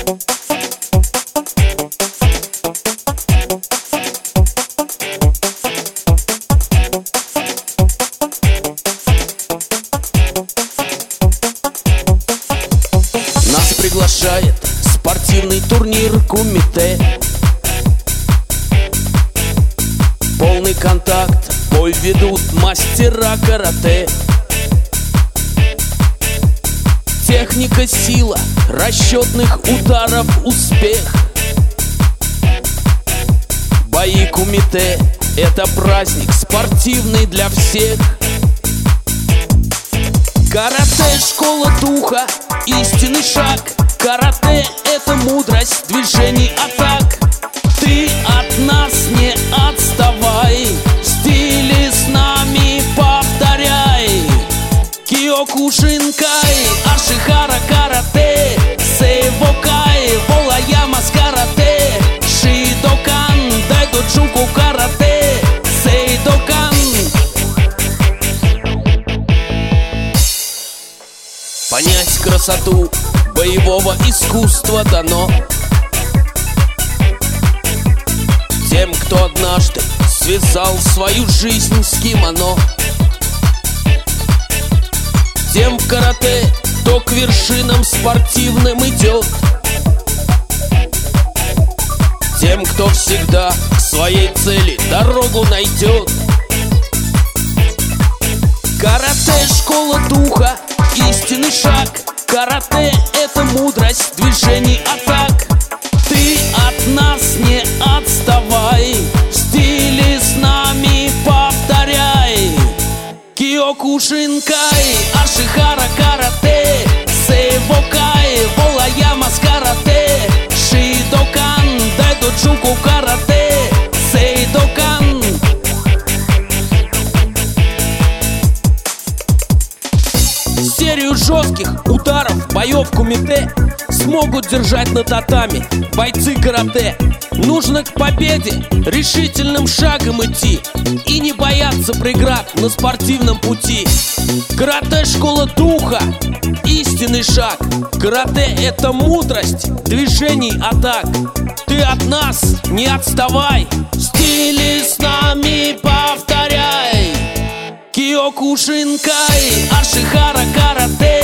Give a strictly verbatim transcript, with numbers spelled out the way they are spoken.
Нас приглашает спортивный турнир Кумите. Полный контакт, бой ведут мастера карате. Техника, сила, расчетных ударов успех. Бои Кумите — это праздник спортивный для всех. Карате — школа духа, истинный шаг. Карате — это мудрость движений, атак. Ты от нас не отставай, стили с нами повторяй. Киокушинкай, Ашихара карате, Сейвокай, Волаямас карате, Шидокан, Дайдоджуку карате, Сейдокан. Понять красоту боевого искусства дано тем, кто однажды связал свою жизнь с кимоно. Тем в карате, кто к вершинам спортивным идет. Тем, кто всегда к своей цели дорогу найдет. Карате — школа духа, истинный шаг. Карате — это мудрость движений, атак. Ты от нас не отставай, стили с нами повторяй. Киокушинкай, Ашихара карате, Сейвокай, Волаямас карате, Шидокан, Дайдоджуку карате, Сейдокан. Серию жестких ударов боев Кумите смогут держать на татами бойцы карате. Нужно к победе решительным шагом идти и не бояться преград на спортивном пути. Карате — школа духа, истинный шаг. Карате — это мудрость движений, атак. Ты от нас не отставай, стили с нами повторяй. Киокушинкай, Ашихара карате,